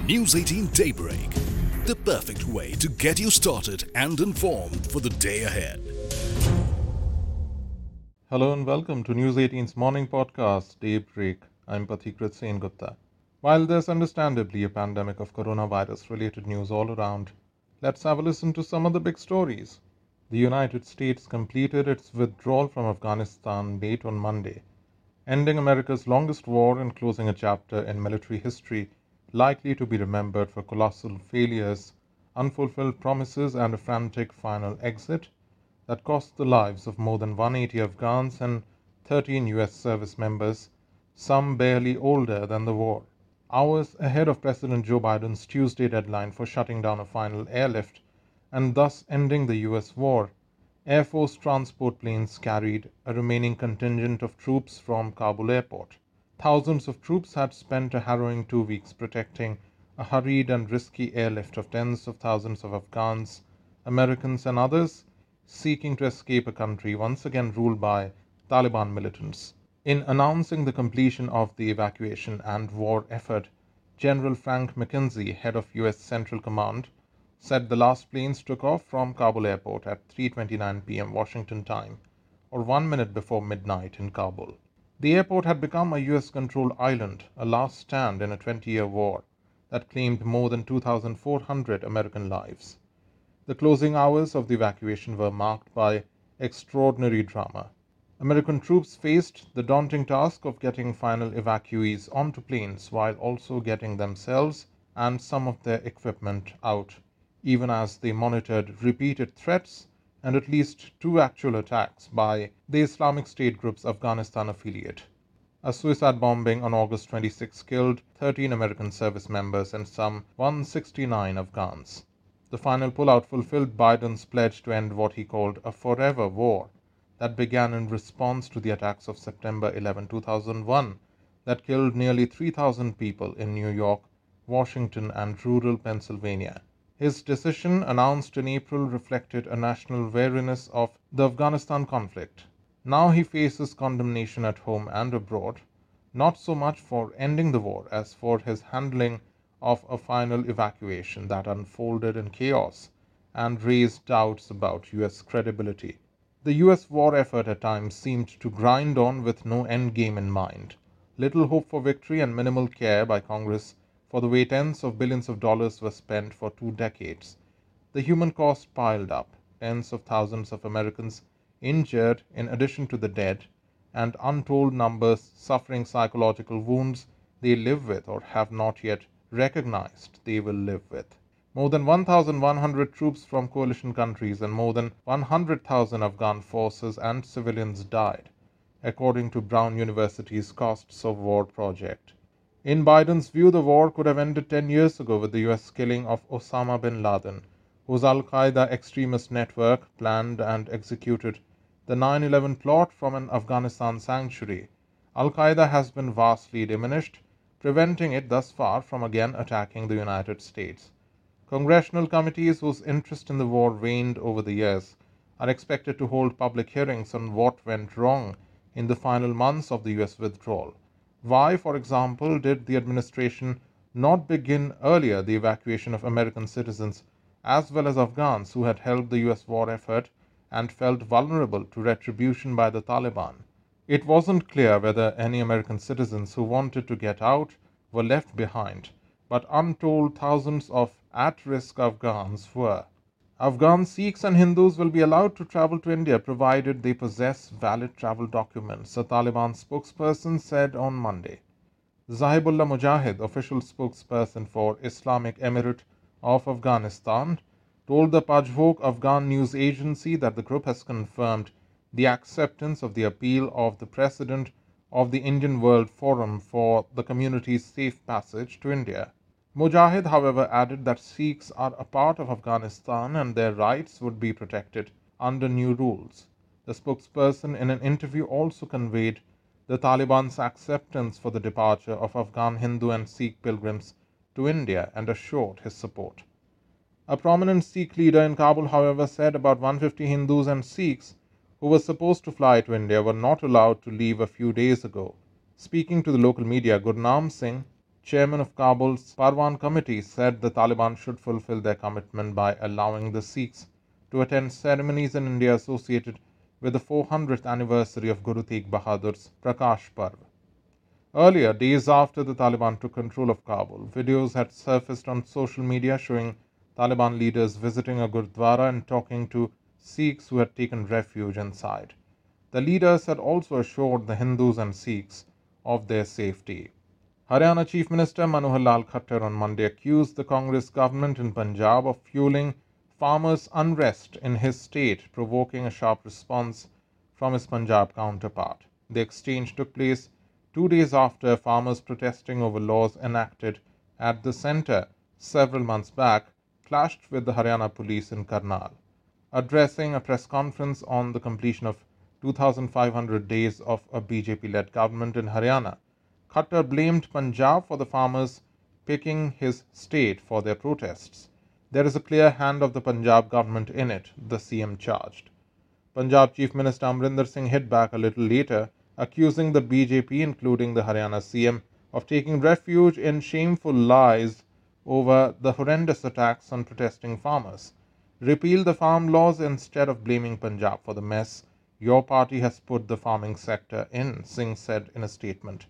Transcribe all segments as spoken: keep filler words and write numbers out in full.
News eighteen Daybreak, the perfect way to get you started and informed for the day ahead. Hello and welcome to News eighteen's morning podcast, Daybreak. I'm Pathikrit Sengupta. While there's understandably a pandemic of coronavirus-related news all around, let's have a listen to some of the big stories. The United States completed its withdrawal from Afghanistan late on Monday, ending America's longest war and closing a chapter in military history likely to be remembered for colossal failures, unfulfilled promises, and a frantic final exit that cost the lives of more than one hundred eighty Afghans and thirteen U S service members, some barely older than the war. Hours ahead of President Joe Biden's Tuesday deadline for shutting down a final airlift and thus ending the U S war, Air Force transport planes carried a remaining contingent of troops from Kabul airport. Thousands of troops had spent a harrowing two weeks protecting a hurried and risky airlift of tens of thousands of Afghans, Americans, and others seeking to escape a country once again ruled by Taliban militants. In announcing the completion of the evacuation and war effort, General Frank McKenzie, head of U S Central Command, said the last planes took off from Kabul airport at three twenty-nine p.m. Washington time, or one minute before midnight in Kabul. The airport had become a U S-controlled island, a last stand in a twenty-year war that claimed more than two thousand four hundred American lives. The closing hours of the evacuation were marked by extraordinary drama. American troops faced the daunting task of getting final evacuees onto planes while also getting themselves and some of their equipment out, even as they monitored repeated threats and at least two actual attacks by the Islamic State group's Afghanistan affiliate. A suicide bombing on August twenty-sixth killed thirteen American service members and some one hundred sixty-nine Afghans. The final pullout fulfilled Biden's pledge to end what he called a forever war that began in response to the attacks of September eleventh, two thousand one that killed nearly three thousand people in New York, Washington, and rural Pennsylvania. His decision, announced in April, reflected a national weariness of the Afghanistan conflict. Now he faces condemnation at home and abroad, not so much for ending the war as for his handling of a final evacuation that unfolded in chaos and raised doubts about U S credibility. The U S war effort at times seemed to grind on with no endgame in mind, little hope for victory, and minimal care by Congress for the way tens of billions of dollars were spent for two decades. The human cost piled up, tens of thousands of Americans injured in addition to the dead, and untold numbers suffering psychological wounds they live with or have not yet recognized they will live with. More than one thousand one hundred troops from coalition countries and more than one hundred thousand Afghan forces and civilians died, according to Brown University's Costs of War project. In Biden's view, the war could have ended ten years ago with the U S killing of Osama bin Laden, whose Al-Qaeda extremist network planned and executed the nine eleven plot from an Afghanistan sanctuary. Al-Qaeda has been vastly diminished, preventing it thus far from again attacking the United States. Congressional committees whose interest in the war waned over the years are expected to hold public hearings on what went wrong in the final months of the U S withdrawal. Why, for example, did the administration not begin earlier the evacuation of American citizens as well as Afghans who had helped the U S war effort and felt vulnerable to retribution by the Taliban? It wasn't clear whether any American citizens who wanted to get out were left behind, but untold thousands of at-risk Afghans were. Afghan Sikhs and Hindus will be allowed to travel to India provided they possess valid travel documents, a Taliban spokesperson said on Monday. Zahibullah Mujahid, official spokesperson for Islamic Emirate of Afghanistan, told the Pajhok Afghan news agency that the group has confirmed the acceptance of the appeal of the president of the Indian World Forum for the community's safe passage to India. Mujahid, however, added that Sikhs are a part of Afghanistan and their rights would be protected under new rules. The spokesperson in an interview also conveyed the Taliban's acceptance for the departure of Afghan Hindu and Sikh pilgrims to India and assured his support. A prominent Sikh leader in Kabul, however, said about one hundred fifty Hindus and Sikhs who were supposed to fly to India were not allowed to leave a few days ago. Speaking to the local media, Gurnam Singh, chairman of Kabul's Parwan committee, said the Taliban should fulfill their commitment by allowing the Sikhs to attend ceremonies in India associated with the four hundredth anniversary of Guru Tegh Bahadur's Prakash Parv. Earlier, days after the Taliban took control of Kabul, videos had surfaced on social media showing Taliban leaders visiting a Gurdwara and talking to Sikhs who had taken refuge inside. The leaders had also assured the Hindus and Sikhs of their safety. Haryana Chief Minister Manohar Lal Khattar on Monday accused the Congress government in Punjab of fueling farmers' unrest in his state, provoking a sharp response from his Punjab counterpart. The exchange took place two days after farmers protesting over laws enacted at the centre several months back clashed with the Haryana police in Karnal. Addressing a press conference on the completion of two thousand five hundred days of a B J P-led government in Haryana, Khattar blamed Punjab for the farmers picking his state for their protests. There is a clear hand of the Punjab government in it, the C M charged. Punjab Chief Minister Amrinder Singh hit back a little later, accusing the B J P, including the Haryana C M, of taking refuge in shameful lies over the horrendous attacks on protesting farmers. Repeal the farm laws instead of blaming Punjab for the mess your party has put the farming sector in, Singh said in a statement.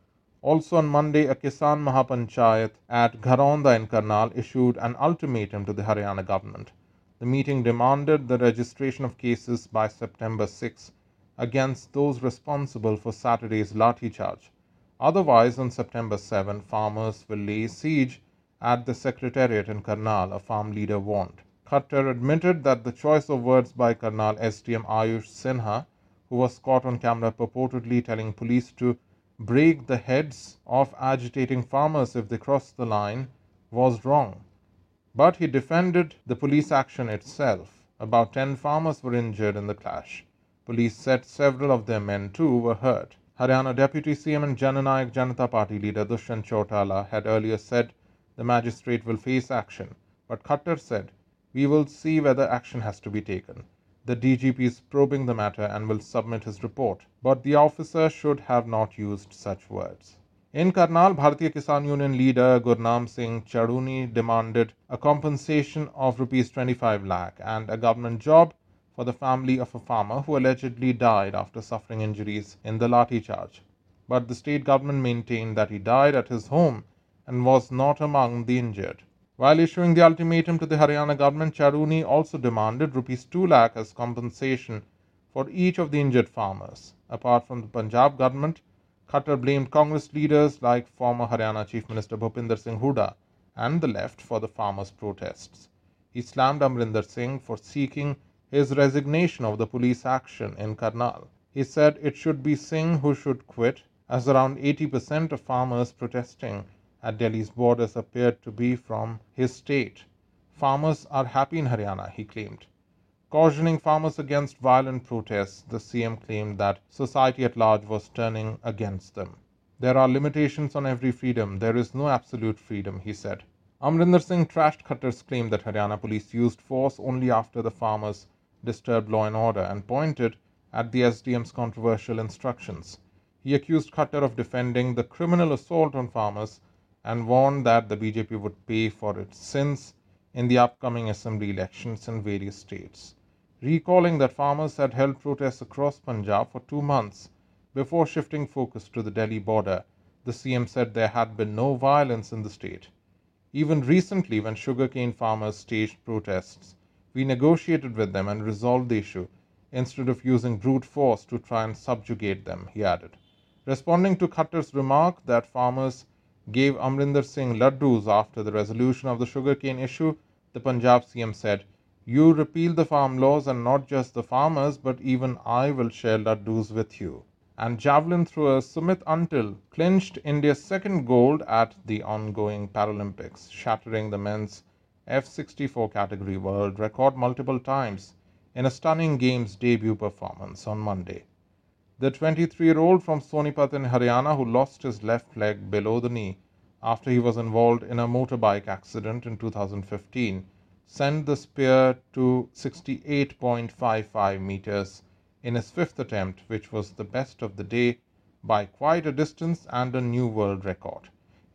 Also on Monday, a Kisan Mahapanchayat at Gharonda in Karnal issued an ultimatum to the Haryana government. The meeting demanded the registration of cases by September sixth against those responsible for Saturday's lathi charge. Otherwise, on September seventh, farmers will lay siege at the secretariat in Karnal, a farm leader warned. Khattar admitted that the choice of words by Karnal S D M Ayush Sinha, who was caught on camera purportedly telling police to break the heads of agitating farmers if they crossed the line, was wrong. But he defended the police action itself. About ten farmers were injured in the clash. Police said several of their men too were hurt. Haryana Deputy C M and Jananayak Janata Party leader Dushyant Chautala had earlier said the magistrate will face action, but Khattar said, "We will see whether action has to be taken. The D G P is probing the matter and will submit his report, but the officer should have not used such words." In Karnal, Bharatiya Kisan Union leader Gurnam Singh Chaduni demanded a compensation of rupees twenty-five lakh and a government job for the family of a farmer who allegedly died after suffering injuries in the lathi charge. But the state government maintained that he died at his home and was not among the injured. While issuing the ultimatum to the Haryana government, Chaduni also demanded rupees two lakh as compensation for each of the injured farmers. Apart from the Punjab government, Khattar blamed Congress leaders like former Haryana Chief Minister Bhupinder Singh Hooda and the left for the farmers' protests. He slammed Amrinder Singh for seeking his resignation of the police action in Karnal. He said it should be Singh who should quit, as around eighty percent of farmers protesting at Delhi's borders appeared to be from his state. Farmers are happy in Haryana, he claimed. Cautioning farmers against violent protests, the C M claimed that society at large was turning against them. There are limitations on every freedom. There is no absolute freedom, he said. Amrinder Singh trashed Khattar's claim that Haryana police used force only after the farmers disturbed law and order and pointed at the S D M's controversial instructions. He accused Khattar of defending the criminal assault on farmers and warned that the B J P would pay for its sins in the upcoming assembly elections in various states. Recalling that farmers had held protests across Punjab for two months before shifting focus to the Delhi border, the C M said there had been no violence in the state. Even recently, when sugarcane farmers staged protests, we negotiated with them and resolved the issue instead of using brute force to try and subjugate them, he added. Responding to Khattar's remark that farmers gave Amrinder Singh laddus after the resolution of the sugarcane issue, the Punjab C M said, "You repeal the farm laws and not just the farmers, but even I will share laddus with you." And javelin thrower Sumit Until clinched India's second gold at the ongoing Paralympics, shattering the men's F sixty-four category world record multiple times in a stunning Games debut performance on Monday. The twenty-three-year-old from Sonipat in Haryana, who lost his left leg below the knee after he was involved in a motorbike accident in two thousand fifteen, sent the spear to sixty-eight point five five meters in his fifth attempt, which was the best of the day by quite a distance and a new world record.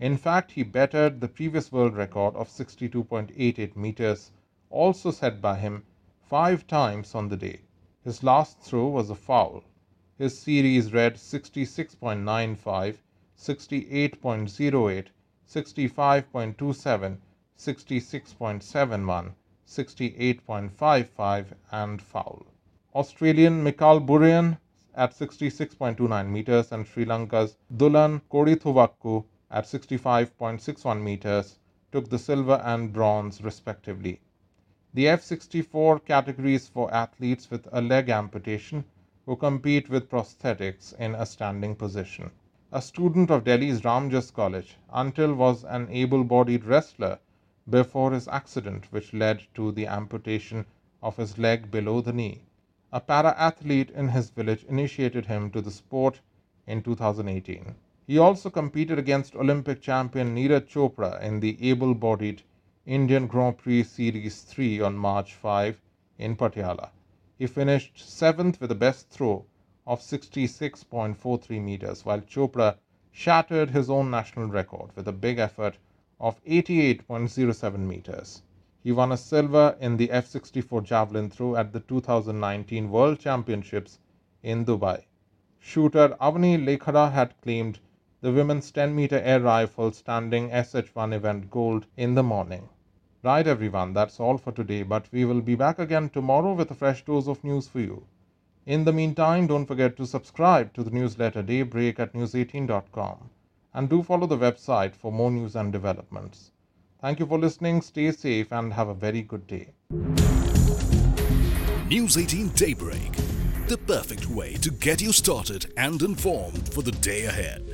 In fact, he bettered the previous world record of sixty-two point eight eight meters, also set by him five times on the day. His last throw was a foul. His series read sixty-six point nine five, sixty-eight point zero eight, sixty-five point two seven, sixty-six point seven one, sixty-eight point five five and foul. Australian Mikael Burian at sixty-six point two nine meters and Sri Lanka's Dulan Kodithuvakku at sixty-five point six one meters took the silver and bronze respectively. The F sixty-four category is for athletes with a leg amputation who compete with prosthetics in a standing position. A student of Delhi's Ramjas College, Antil was an able-bodied wrestler before his accident, which led to the amputation of his leg below the knee. A para-athlete in his village initiated him to the sport in two thousand eighteen. He also competed against Olympic champion Neeraj Chopra in the able-bodied Indian Grand Prix Series three on March fifth in Patiala. He finished seventh with a best throw of sixty-six point four three meters, while Chopra shattered his own national record with a big effort of eighty-eight point zero seven meters. He won a silver in the F sixty-four javelin throw at the two thousand nineteen World Championships in Dubai. Shooter Avani Lekhara had claimed the women's ten meter air rifle standing S H one event gold in the morning. Right everyone, that's all for today, but we will be back again tomorrow with a fresh dose of news for you. In the meantime, don't forget to subscribe to the newsletter Daybreak at news eighteen dot com and do follow the website for more news and developments. Thank you for listening, stay safe and have a very good day. News eighteen Daybreak, the perfect way to get you started and informed for the day ahead.